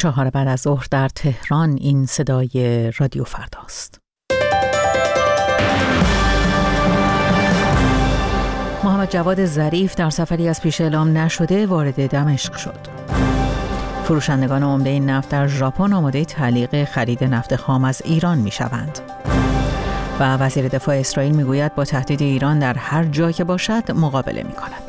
4 بعد از ظهر در تهران. این صدای رادیو فرداست. محمد جواد ظریف در سفری از پیش اعلام نشده وارد دمشق شد. فروشندگان عمده نفت در ژاپن آماده تعلیق خرید نفت خام از ایران می‌شوند. و وزیر دفاع اسرائیل میگوید با تهدید ایران در هر جا که باشد مقابله می‌کند.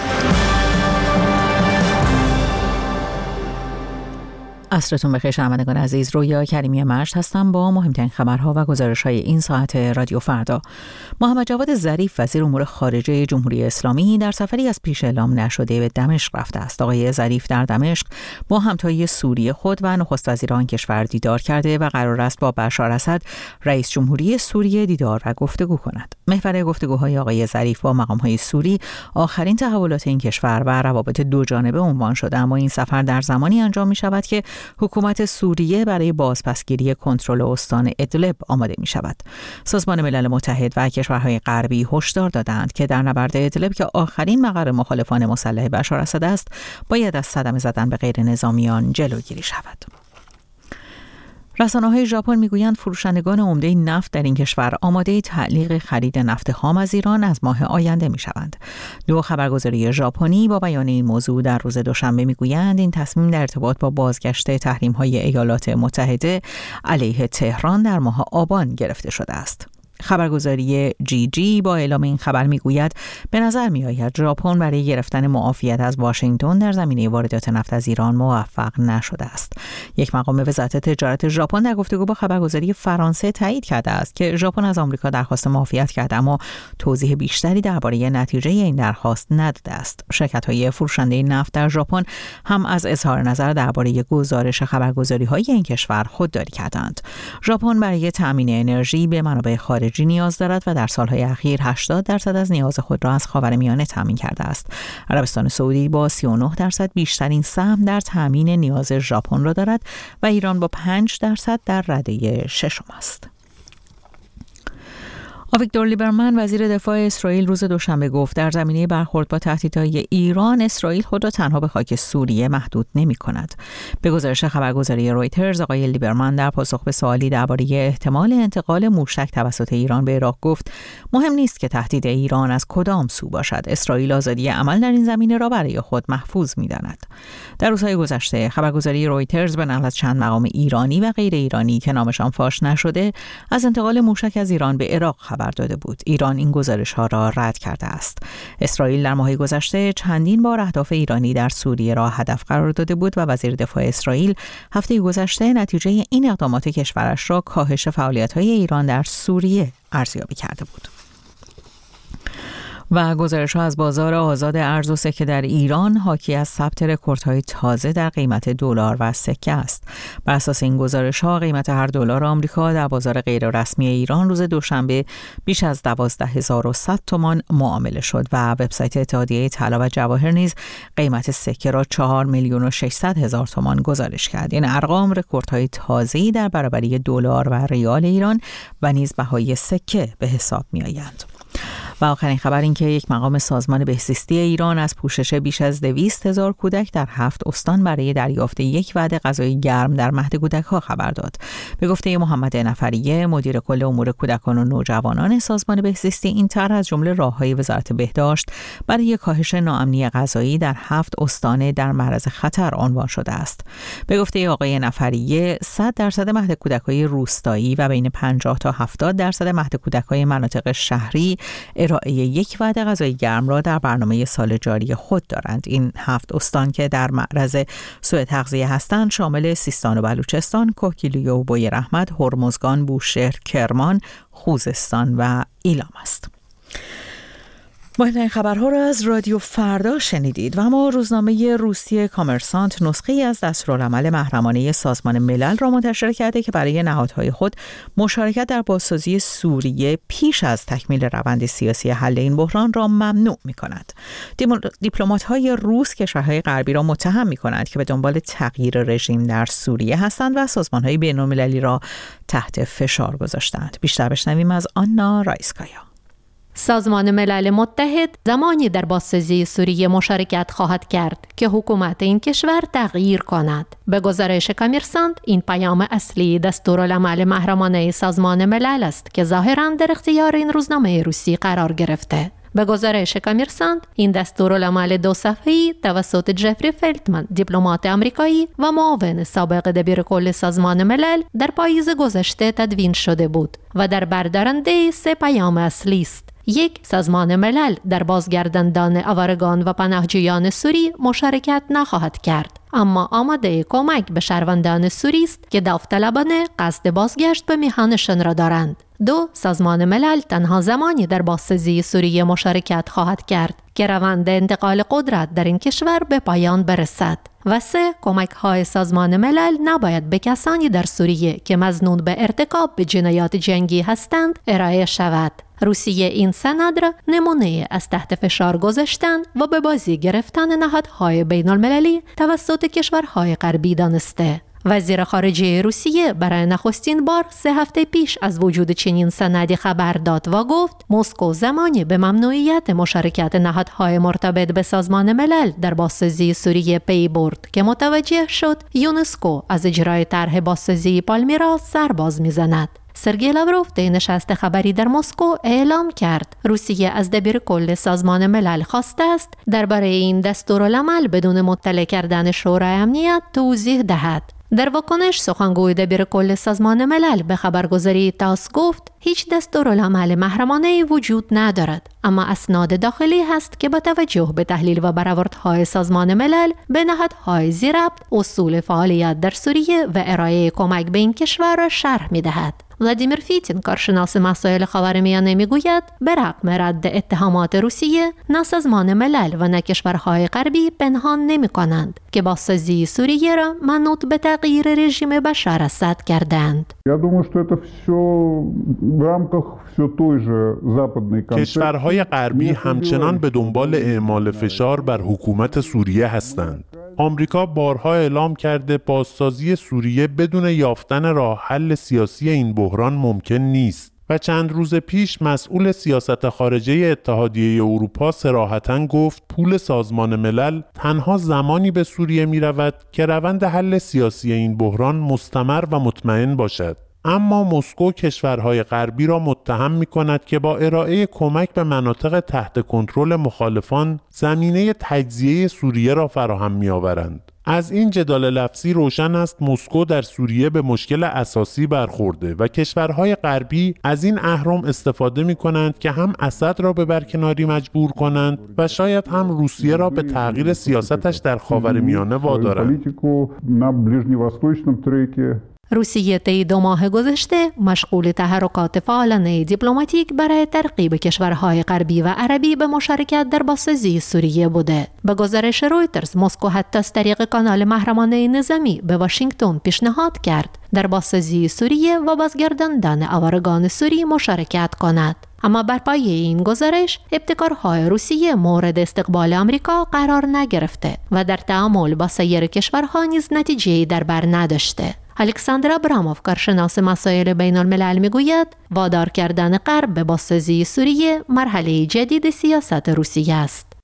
عصرتون بخیر شنوندگان عزیز، رویا کریمی مشت هستم با مهمترین خبرها و گزارش‌های این ساعت رادیو فردا. محمد جواد ظریف وزیر امور خارجه جمهوری اسلامی در سفری از پیش اعلام نشده به دمشق رفته است. آقای ظریف در دمشق با همتای سوریه خود و نخست وزیر آن کشور دیدار کرده و قرار است با بشار اسد رئیس جمهوری سوریه دیدار و گفتگو کند. محور گفتگوهای آقای ظریف با مقام‌های سوری آخرین تحولات این کشور و روابط دو جانبه عنوان شده، اما این سفر در زمانی انجام می‌شود که حکومت سوریه برای بازپسگیری کنترل استان ادلب آماده می شود. سازمان ملل متحد و کشورهای غربی هشدار دادند که در نبرد ادلب که آخرین مقر مخالفان مسلح بشار اسد است، باید از صدمه زدن به غیر نظامیان جلوگیری شود. رسانه‌های ژاپن میگویند فروشندگان عمده نفت در این کشور آماده تعلیق خرید نفت خام از ایران از ماه آینده میشوند. دو خبرگزاری ژاپنی با بیان این موضوع در روز دوشنبه میگویند این تصمیم در ارتباط با بازگشت تحریم‌های ایالات متحده علیه تهران در ماه آبان گرفته شده است. خبرگزاری جی با اعلام این خبر میگوید به نظر میآید ژاپن برای گرفتن معافیت از واشنگتن در زمینه واردات نفت از ایران موفق نشده است. یک مقام وزارت تجارت ژاپن در گفتگو با خبرگزاری فرانسه تایید کرده است که ژاپن از آمریکا درخواست معافیت کرده، اما توضیح بیشتری درباره نتیجه این درخواست نداده است. شرکت‌های فروشنده نفت در ژاپن هم از اظهار نظر درباره گزارش خبرگزاری‌های این کشور خودداری کردند. ژاپن برای تأمین انرژی به منابع خارجی نیاز دارد و در سالهای اخیر 80% از نیاز خود را از خاورمیانه تامین کرده است. عربستان سعودی با 39% بیشترین سهم در تامین نیاز ژاپن را دارد و ایران با 5% در رده ششم است. آویگدور لیبرمن وزیر دفاع اسرائیل روز دوشنبه گفت در زمینه برخورد با تهدیدهای ایران، اسرائیل خود را تنها به خاک سوریه محدود نمی‌کند. به گزارش خبرگزاری رویترز، آقای لیبرمن در پاسخ به سوالی درباره احتمال انتقال موشک توسط ایران به عراق گفت مهم نیست که تهدید ایران از کدام سو باشد، اسرائیل آزادی عمل در این زمینه را برای خود محفوظ می‌داند. در روزهای گذشته خبرگزاری رویترز به نقل از چند مقام ایرانی و غیر ایرانی که نامشان فاش نشده از انتقال موشک از ایران به عراق خبر داده بود. ایران این گزارش‌ها را رد کرده است. اسرائیل در ماه گذشته چندین بار اهداف ایرانی در سوریه را هدف قرار داده بود و وزیر دفاع اسرائیل هفته گذشته نتیجه این اقدامات کشورش را کاهش فعالیت‌های ایران در سوریه ارزیابی کرده بود. و گزارش‌ها از بازار آزاد ارز و سکه در ایران حاکی از ثبت رکوردهای تازه در قیمت دلار و سکه است. بر اساس این گزارش‌ها قیمت هر دلار آمریکا در بازار غیررسمی ایران روز دوشنبه بیش از 12100 تومان معامله شد و وبسایت اتحادیه طلا و جواهر نیز قیمت سکه را 4,600,000 تومان گزارش کرد. این ارقام رکوردهای تازه‌ای در برابری دلار و ریال ایران و نیز بهای سکه به حساب می‌آیند. و آخرین خبر این که یک مقام سازمان بهزیستی ایران از پوشش بیش از 200,000 کودک در 7 استان برای دریافت یک وعده غذای گرم در مهد کودک‌ها خبر داد. به گفته محمد نفریه، مدیر کل امور کودکان و نوجوانان سازمان بهزیستی، این طرح از جمله راه‌های وزارت بهداشت برای کاهش ناامنی غذایی در 7 استان در معرض خطر عنوان شده است. به گفته آقای نفریه، 100% مهد کودک‌های روستایی و بین 50 تا 70% مهد کودک‌های مناطق شهری ارائه یک وعده غذای گرم را در برنامه سال جاری خود دارند. این 7 استان که در معرض سوء تغذیه هستند شامل سیستان و بلوچستان، کوهگیلویه و بویراحمد، هرمزگان، بوشهر، کرمان، خوزستان و ایلام است. مهمترین خبرها را از رادیو فردا شنیدید. و اما روزنامه روسی کامرسانت نسخه‌ای از دستورالعمل محرمانه سازمان ملل را منتشر کرده که برای نهادهای خود مشارکت در بازسازی سوریه پیش از تکمیل روند سیاسی حل این بحران را ممنوع می‌کند. دیپلمات‌های روس کشورهای غربی را متهم می‌کنند که به دنبال تغییر رژیم در سوریه هستند و سازمان‌های بین‌المللی را تحت فشار گذاشتند. بیشتر بشنویم از آنا رایسکایا. سازمان ملل متحد زمانی در بازسازی سوریه مشارکت خواهد کرد که حکومت این کشور تغییر کند. به گزارش کامرسانت این پیام اصلی دستورالعمل محرمانه سازمان ملل است که ظاهراً در اختیار این روزنامه روسی قرار گرفته. به گزارش کامرسانت این دستورالعمل 2 صفحه‌ای توسط جفری فلتمن دیپلمات آمریکایی و معاون سابق دبیرکل سازمان ملل در پاییز گذشته تدوین شده بود و در بردارنده 3 پیام اصلی است. 1. سازمان ملل در بازگرداندن آوارگان و پناهجویان سوری مشارکت نخواهد کرد، اما آماده کمک به شهروندان سوری است که داوطلبانه قصد بازگشت به میهنشان را دارند. 2. سازمان ملل تنها زمانی در بازسازی سوریه مشارکت خواهد کرد که روند انتقال قدرت در این کشور به پایان برسد. و 3. کمک‌های سازمان ملل نباید به کسانی در سوریه که مظنون به ارتکاب به جنایات جنگی هستند ارائه شود. روسیه این سند را نمونه از تحت فشار گذاشتن و به بازی گرفتن نهادهای بین المللی توسط کشورهای غربی دانسته. وزیر خارجه روسیه برای نخستین بار 3 هفته پیش از وجود چنین سندی خبر داد و گفت مسکو زمانی به ممنوعیت مشارکت نهادهای مرتبط به سازمان ملل در بازسازی سوریه پی برد که متوجه شد یونسکو از اجرای طرح بازسازی پالمیرا سرباز میزند. سرگئی لاوروف در نشست خبری در مسکو اعلام کرد روسیه از دبیرکل سازمان ملل خواسته است درباره این دستورالعمل بدون مطلع کردن شورای امنیت توضیح دهد. در واکنش سخنگوی دبیرکل سازمان ملل به خبرگزاری تاس گفت هیچ دستورالعمل محرمانه‌ای وجود ندارد، اما اسناد داخلی هست که با توجه به تحلیل و برآوردهای سازمان ملل به نهادهای ذی‌ربط اصول فعالیت در سوریه و ارائه کمک به این کشور را شرح می‌دهد. ولادیمیر فیتین کارشناس مسائل خاورمیانه میگوید به رغم رد اتهامات روسیه نه سازمان ملل و نه کشورهای غربی پنهان نمی‌کنند که بازسازی سوریه را منوط به تغییر رژیم بشار اسد کردند. کشورهای غربی همچنان به دنبال اعمال فشار بر حکومت سوریه هستند. آمریکا بارها اعلام کرده بازسازی سوریه بدون یافتن راه حل سیاسی این بحران ممکن نیست و چند روز پیش مسئول سیاست خارجه اتحادیه اروپا صراحتاً گفت پول سازمان ملل تنها زمانی به سوریه می رود که روند حل سیاسی این بحران مستمر و مطمئن باشد. اما مسکو کشورهای غربی را متهم می‌کند که با ارائه کمک به مناطق تحت کنترل مخالفان زمینه تجزیه سوریه را فراهم می‌آورند. از این جدال لفظی روشن است مسکو در سوریه به مشکل اساسی برخورده و کشورهای غربی از این اهرم استفاده می‌کنند که هم اسد را به برکناری مجبور کنند و شاید هم روسیه را به تغییر سیاستش در خاورمیانه وادارند. روسیه طی 2 ماه گذشته مشغول تحرکات فعالانه دیپلماتیک برای ترغیب کشورهای غربی و عربی به مشارکت در بازسازی سوریه بوده. به گزارش رویترز مسکو حتی از طریق کانال محرمانه نظامی به واشنگتن پیشنهاد کرد در بازسازی سوریه و بازگرداندن آوارگان سوری مشارکت کند. اما بر پایه این گزارش ابتکارهای روسیه مورد استقبال آمریکا قرار نگرفته و در تعامل با سایر کشورها نیز نتیجه‌ای در بر نداشته. الکساندر ابراموف کارشناس مسائل بین الملل میگوید وادار کردن غرب به بازسازی سوریه مرحله جدید سیاست روسیه است.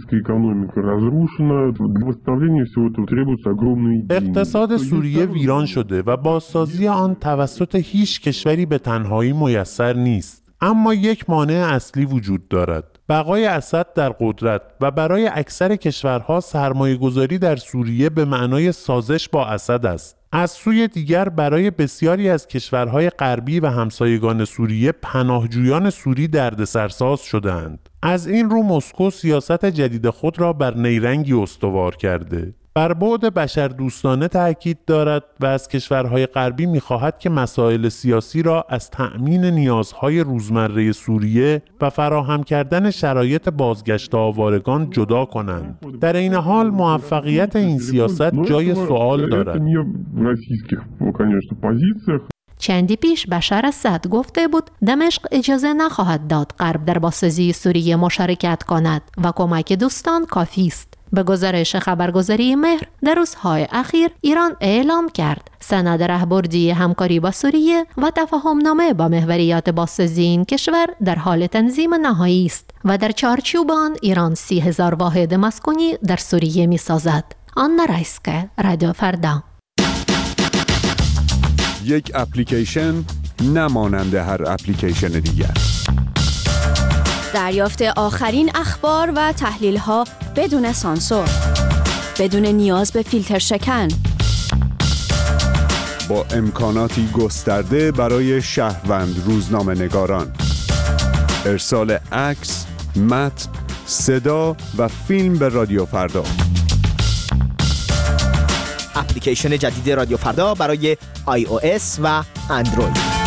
اقتصاد سوریه ویران شده و بازسازی آن توسط هیچ کشوری به تنهایی میسر نیست. اما یک مانع اصلی وجود دارد: بقای اسد در قدرت و برای اکثر کشورها سرمایه‌گذاری در سوریه به معنای سازش با اسد است. از سوی دیگر برای بسیاری از کشورهای غربی و همسایگان سوریه پناهجویان سوری دردسرساز شدند. از این رو مسکو سیاست جدید خود را بر نیرنگی استوار کرده. بر بعد بشردوستانه تاکید دارد و از کشورهای غربی می‌خواهد که مسائل سیاسی را از تأمین نیازهای روزمره سوریه و فراهم کردن شرایط بازگشت آوارگان جدا کنند. در این حال موفقیت این سیاست جای سوال دارد. چندی پیش بشار اسد گفته بود دمشق اجازه نخواهد داد غرب در بازسازی سوریه مشارکت کند و کمک دوستان کافی است. به گزارش خبرگزاری مهر در روزهای اخیر ایران اعلام کرد سند راهبردی همکاری با سوریه و تفاهمنامه با محوریات بازسازی این کشور در حال تنظیم نهایی است و در چارچوب آن ایران 30,000 واحد مسکونی در سوریه می‌سازد. آنا رایسکه، رادیو فردا. یک اپلیکیشن نمانند هر اپلیکیشن دیگر. دریافت آخرین اخبار و تحلیل‌ها بدون سانسور، بدون نیاز به فیلتر شکن، با امکاناتی گسترده برای شهروند روزنامه‌نگاران. ارسال عکس، متن، صدا و فیلم به رادیو فردا. اپلیکیشن جدید رادیو فردا برای iOS و اندروید.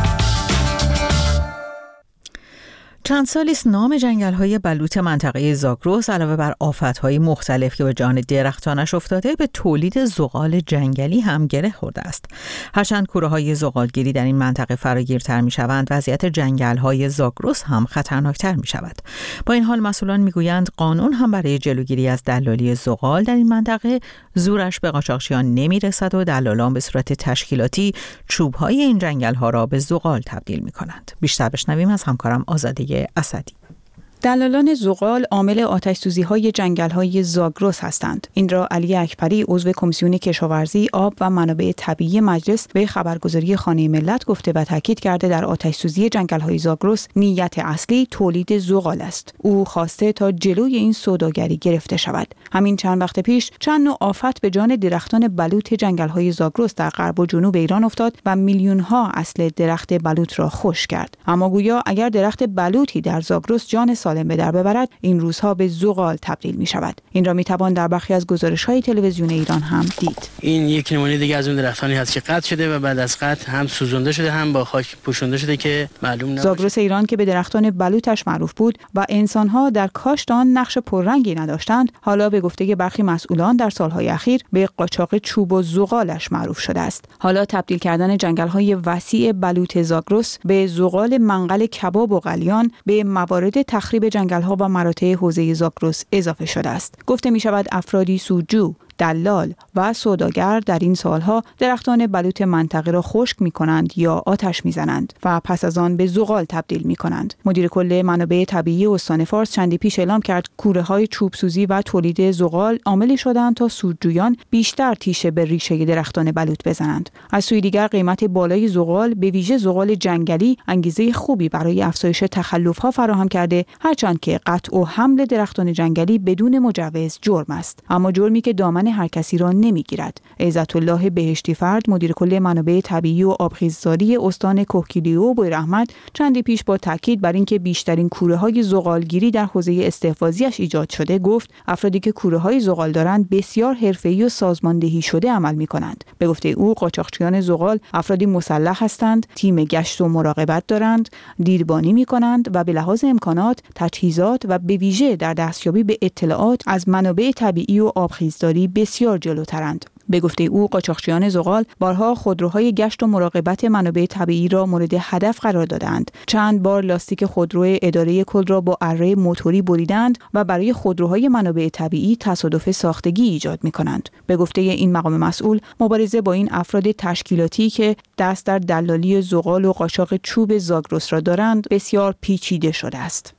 چند سالی است نام جنگل‌های بلوط منطقه زاگرس علاوه بر آفت‌های مختلف که به جان درختانش افتاده به تولید زغال جنگلی هم گره خورده است. هرچند کوره‌های زغالگیری در این منطقه فراگیرتر می‌شوند، وضعیت جنگل‌های زاگرس هم خطرناکتر می‌شود. با این حال مسئولان می‌گویند قانون هم برای جلوگیری از دلالی زغال در این منطقه زورش به قاچاقچیان نمی‌رسد و دلالان به صورت تشکیلاتی چوب‌های این جنگل‌ها را به زغال تبدیل می‌کنند. بیشتر بشنویم از همکارم آزاده اسدی. دلالان زغال عامل آتش‌سوزی‌های جنگل‌های زاگرس هستند. این را علی اکبری عضو کمیسیون کشاورزی، آب و منابع طبیعی مجلس به خبرگزاری خانه ملت گفته و تاکید کرده در آتش‌سوزی جنگل‌های زاگرس نیت اصلی تولید زغال است. او خواسته تا جلوی این سوداگری گرفته شود. همین چند وقت پیش چند نوع آفت به جان درختان بلوط جنگل‌های زاگرس در غرب و جنوب ایران افتاد و میلیون‌ها اصل درخت بلوط را خشک کرد. اما گویا اگر درخت بلوطی در زاگرس جان سالم به در ببرد، این روزها به زغال تبدیل می شود. این را می توان در برخی از گزارش‌های تلویزیون ایران هم دید. این یک نمونه دیگه از اون درختانی هست که قطع شده و بعد از قطع هم سوزونده شده هم با خاک پوشونده شده که معلوم نباشه. زاگرس ایران که به درختان بلوطش معروف بود و انسان‌ها در کاشت آن نقش پررنگی نداشتند، حالا به گفته برخی مسئولان در سال‌های اخیر به قاچاق چوب و زغالش معروف شده است. حالا تبدیل کردن جنگل‌های وسیع بلوط زاگرس به زغال منقل کباب و قلیان به موارد تخریب جنگل‌ها و مراتع حوزه زاگرس اضافه شده است. گفته می شود افرادی سودجو، دلال و سوداگر در این سالها درختان بلوط منطقه را خشک می‌کنند یا آتش می‌زنند و پس از آن به زغال تبدیل می‌کنند. مدیر کل منابع طبیعی استان فارس چندی پیش اعلام کرد کوره‌های چوبسوزی و تولید زغال عاملی شدند تا سودجویان بیشتر تیشه به ریشه درختان بلوط بزنند. از سوی دیگر قیمت بالای زغال، به ویژه زغال جنگلی، انگیزه خوبی برای افزایش تخلف‌ها فراهم کرده، هرچند که قطع و حمل درختان جنگلی بدون مجوز جرم است. اما جرمی که دامن هر کسی را نمیگیرد. عزت الله بهشتی فرد، مدیر کل منابع طبیعی و آبخیزداری استان کهگیلو و بویراحمد، چندی پیش با تاکید بر اینکه بیشترین کوره‌های زغالگیری در حوزه استحفاظیش ایجاد شده، گفت افرادی که کوره‌های زغال دارند بسیار حرفه‌ای و سازماندهی شده عمل می‌کنند. به گفته او قاچاقچیان زغال افرادی مسلح هستند، تیم گشت و مراقبت دارند، دیدبانی می‌کنند و به لحاظ امکانات، تجهیزات و به ویژه در دستیابی به اطلاعات از منابع طبیعی و آبخیزداری بسیار جلوترند. به گفته او قاچاقچیان زغال بارها خودروهای گشت و مراقبت منابع طبیعی را مورد هدف قرار دادند. چند بار لاستیک خودرو اداره کل را با اره موتوری بریدند و برای خودروهای منابع طبیعی تصادف ساختگی ایجاد می‌کنند. به گفته این مقام مسئول، مبارزه با این افراد تشکیلاتی که دست در دلالی زغال و قاچاق چوب زاگرس را دارند بسیار پیچیده شده است.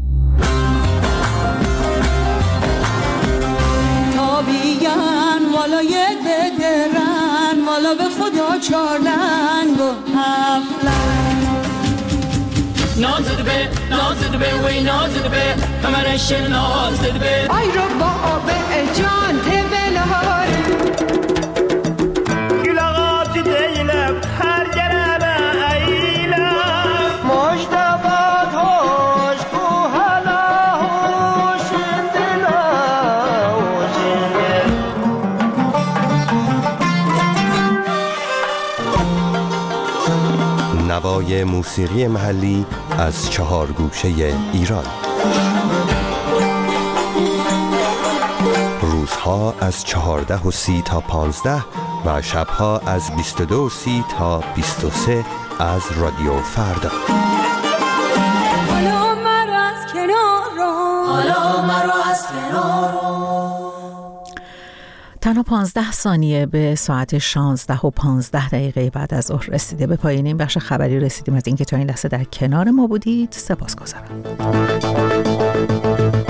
والا یک بدرن والا به خدا چارلنگ و هفلنگ نازد به وی نازد به کمرش نازد به آی رو با آب جان تبلهار گلاغات دیلم هر گرم ایلم مجتبات هاش کو هلا هوش نوای موسیقی محلی از 4 گوشه ایران. روزها از 14:30 تا 15 و شبها از 22:30 تا 23 از رادیو فردا. حالا مرا از کنار تنها 15 ثانیه به ساعت 16:15 بعد از ظهر رسیده. به پایان این بخش خبری رسیدیم. از اینکه تا این لحظه در کنار ما بودید سپاسگزارم.